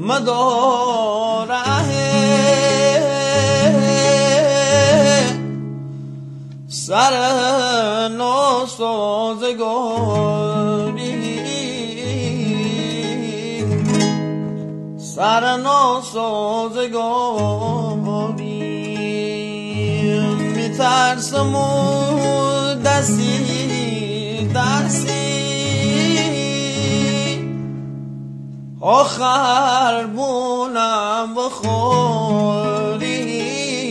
مداره سر ناسازگاری سر ناسازگاری میترسم و دستی آخر بونم بخوری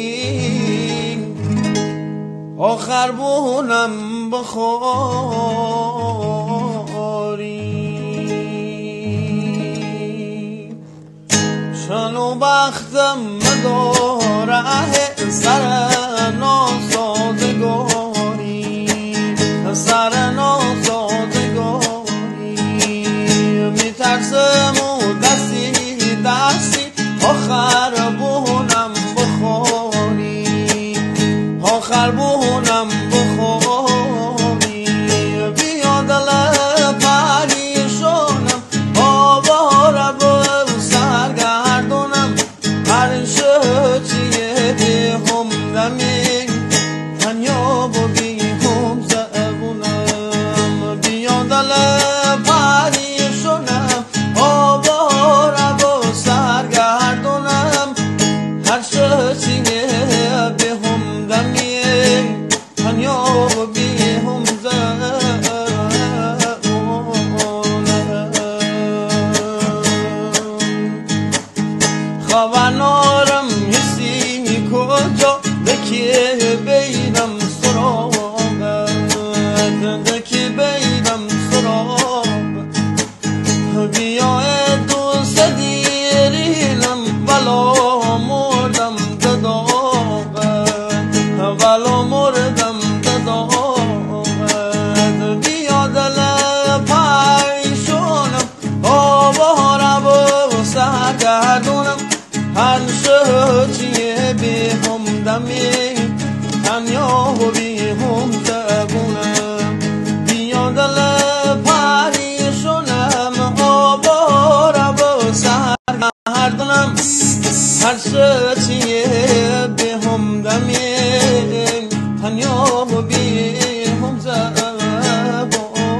آخر بونم بخوری چنو بختم مداره سر ناسازگاری سر ناسازگاری میترسم و دستی آخر بونم بخوری آخر بونم بخوری بیا دل پریشانم آواره به سرگردونم هر چیه بی همدمی تنیا و بی هم زبونم بیا دل پریشانم آواره به سرگردونم هر چیه بی همدمی تنیا و بی هم خبرنارم حسی کجا بکی بیدم سراغت دکی بیدم سراغت بیا دوست دیرینم ولا مردم دداغت ولا مردم دداغت بیا دل پریشانم آواره و سرگردونم هر چیه بی همدمی تنیا و بی هم زبونم بیا دل پریشانم آواره و سرگردونم هر چیه بی همدمی تنیا و بی هم زبونم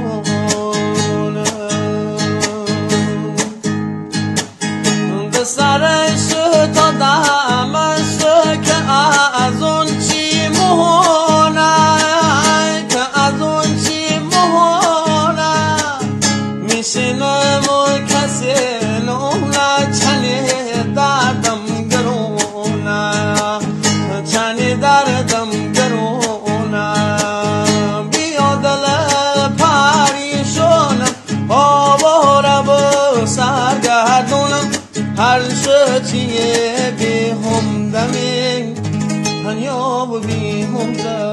به سرش تا دمش که از اون چی مهونه که از اون چی مهونه میشینم و کسی نونه چنی دردم گرونه چنی دردم گرونه بیا دل پریشانم آواره و سرگردونم هر چیه بی همدمی تنیا و بی همدم